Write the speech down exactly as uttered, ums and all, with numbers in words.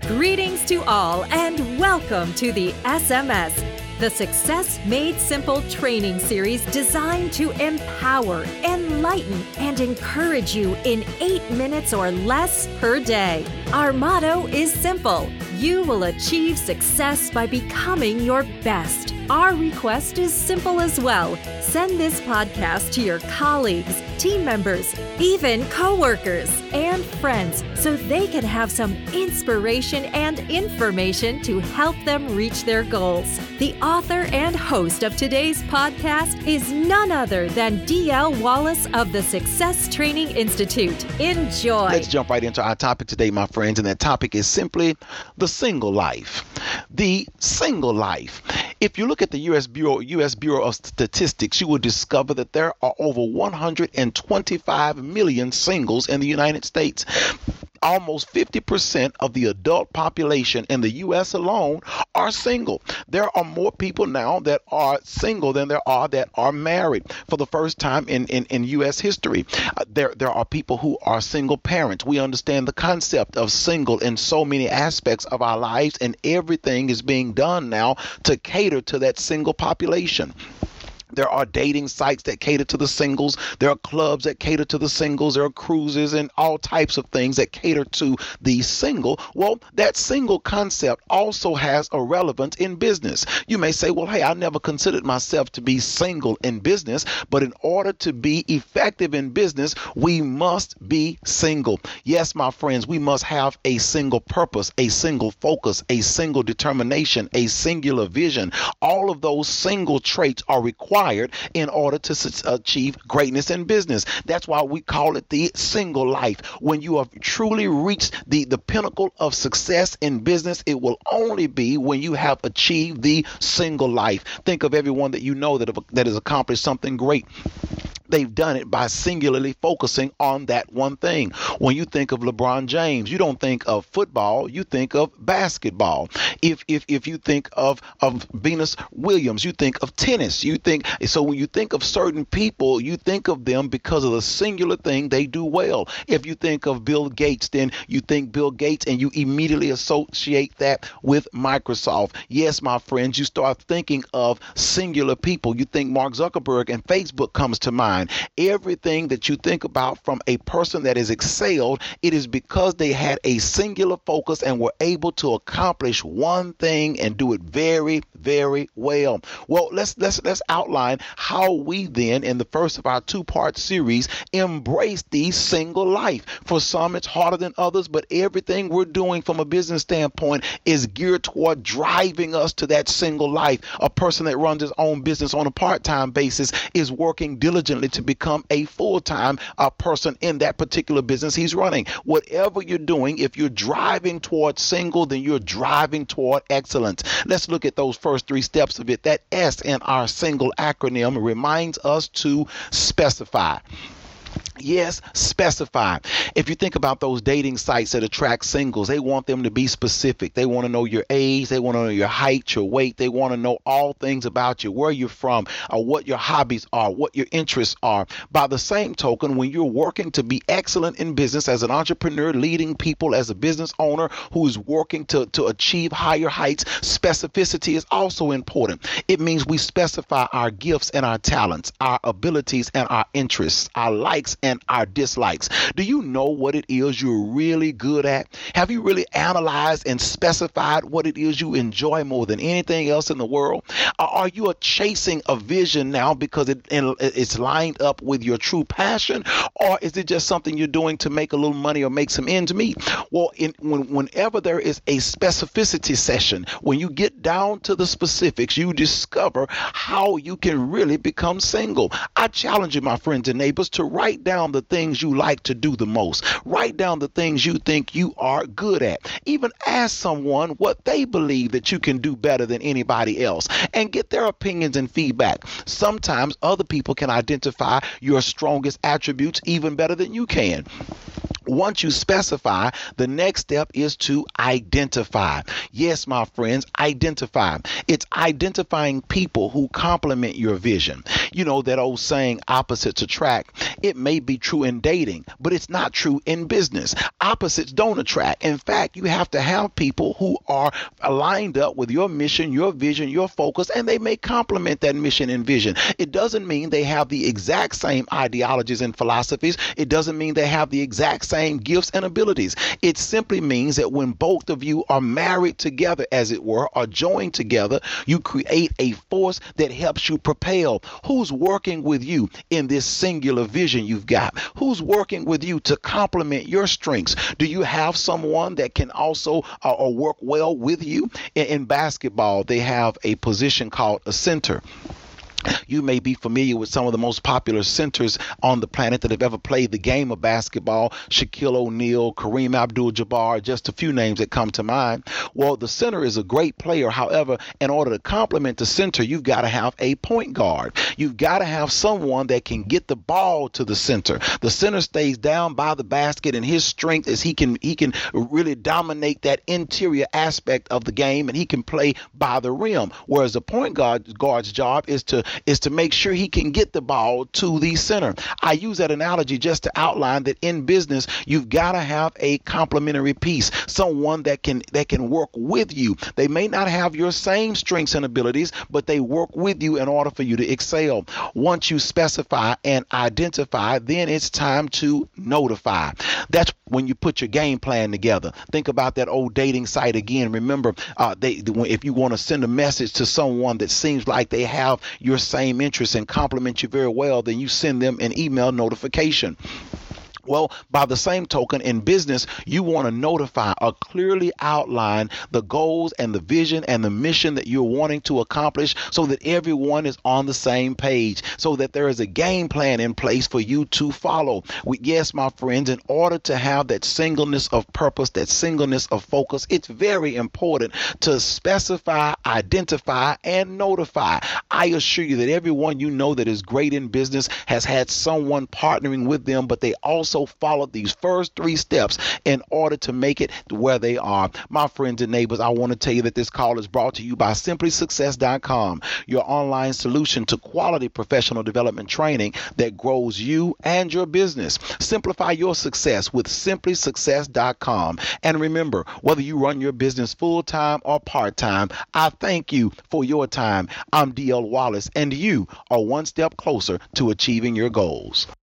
Greetings to all and welcome to the S M S, the Success Made Simple training series designed to empower, enlighten, and encourage you in eight minutes or less per day. Our motto is simple: you will achieve success by becoming your best. Our request is simple as well. Send this podcast to your colleagues, team members, even coworkers and friends so they can have some inspiration and information to help them reach their goals. The author and host of today's podcast is none other than D L Wallace of the Success Training Institute. Enjoy. Let's jump right into our topic today, my friends, and that topic is simply the single life. The single life. If you look at the U S Bureau, U S Bureau of Statistics, you will discover that there are over one hundred twenty-five million singles in the United States. Almost fifty percent of the adult population in the U S alone are single. There are more people now that are single than there are that are married. For the first time in, in, in U S history, uh, there, there are people who are single parents. We understand the concept of single in so many aspects of our lives, and everything is being done now to cater to that single population. There are dating sites that cater to the singles. There are clubs that cater to the singles. There are cruises and all types of things that cater to the single. Well, that single concept also has a relevance in business. You may say, well, hey, I never considered myself to be single in business, but in order to be effective in business, we must be single. Yes, my friends, we must have a single purpose, a single focus, a single determination, a singular vision. All of those single traits are required in order to achieve greatness in business. That's why we call it the single life. When you have truly reached the, the pinnacle of success in business, it will only be when you have achieved the single life. Think of everyone that you know that, have, that has accomplished something great. They've done it by singularly focusing on that one thing. When you think of LeBron James, you don't think of football, you think of basketball. If if if you think of of Venus Williams, you think of tennis. You think so when you think of certain people, you think of them because of the singular thing they do well. If you think of Bill Gates, then you think Bill Gates and you immediately associate that with Microsoft. Yes, my friends, you start thinking of singular people. You think Mark Zuckerberg and Facebook comes to mind. Everything that you think about from a person that has excelled, it is because they had a singular focus and were able to accomplish one thing and do it very, very well. Well, let's let's let's outline how we then, in the first of our two-part series, embrace the single life. For some, it's harder than others, but everything we're doing from a business standpoint is geared toward driving us to that single life. A person that runs his own business on a part-time basis is working diligently to become a full-time uh, person in that particular business he's running. Whatever you're doing, if you're driving toward single, then you're driving toward excellence. Let's look at those first three steps of it. That S in our single acronym reminds us to specify. Yes, specify. If you think about those dating sites that attract singles, they want them to be specific. They want to know your age. They want to know your height, your weight. They want to know all things about you, where you're from, or what your hobbies are, what your interests are. By the same token, when you're working to be excellent in business as an entrepreneur, leading people as a business owner who is working to, to achieve higher heights, specificity is also important. It means we specify our gifts and our talents, our abilities and our interests, our likes and our dislikes. Do you know what it is you're really good at? Have you really analyzed and specified what it is you enjoy more than anything else in the world? Are you chasing a vision now because it, it's lined up with your true passion, or is it just something you're doing to make a little money or make some ends meet? Well, in, when, whenever there is a specificity session, when you get down to the specifics, you discover how you can really become single. I challenge you, my friends and neighbors, to write down the things you like to do the most. Write down the things you think you are good at. Even ask someone what they believe that you can do better than anybody else and get their opinions and feedback. Sometimes other people can identify your strongest attributes even better than you can. Once you specify, the next step is to identify. Yes, my friends, identify. It's identifying people who complement your vision. You know, that old saying, opposites attract. It may be true in dating, but it's not true in business. Opposites don't attract. In fact, you have to have people who are aligned up with your mission, your vision, your focus, and they may complement that mission and vision. It doesn't mean they have the exact same ideologies and philosophies. It doesn't mean they have the exact same same gifts and abilities. It simply means that when both of you are married together, as it were, or joined together, you create a force that helps you propel. Who's working with you in this singular vision you've got? Who's working with you to complement your strengths? Do you have someone that can also uh, or work well with you? In, in basketball, they have a position called a center. You may be familiar with some of the most popular centers on the planet that have ever played the game of basketball. Shaquille O'Neal, Kareem Abdul-Jabbar, just a few names that come to mind. Well, the center is a great player. However, in order to complement the center, you've got to have a point guard. You've got to have someone that can get the ball to the center. The center stays down by the basket, and his strength is he can he can really dominate that interior aspect of the game, and he can play by the rim. Whereas the point guard guard's job is to is to make sure he can get the ball to the center. I use that analogy just to outline that in business, you've got to have a complementary piece, someone that can that can work with you. They may not have your same strengths and abilities, but they work with you in order for you to excel. Once you specify and identify, then it's time to notify. That's when you put your game plan together. Think about that old dating site again. Remember, uh, they if you want to send a message to someone that seems like they have your same interests and complement you very well, then you send them an email notification. Well, by the same token, in business, you want to notify or clearly outline the goals and the vision and the mission that you're wanting to accomplish so that everyone is on the same page, so that there is a game plan in place for you to follow. We, yes, my friends, in order to have that singleness of purpose, that singleness of focus, it's very important to specify, identify, and notify. I assure you that everyone you know that is great in business has had someone partnering with them, but they also followed these first three steps in order to make it to where they are. My friends and neighbors, I want to tell you that this call is brought to you by simply success dot com, your online solution to quality professional development training that grows you and your business. Simplify your success with simply success dot com. And remember, whether you run your business full-time or part-time, I thank you for your time. I'm D L Wallace, and you are one step closer to achieving your goals.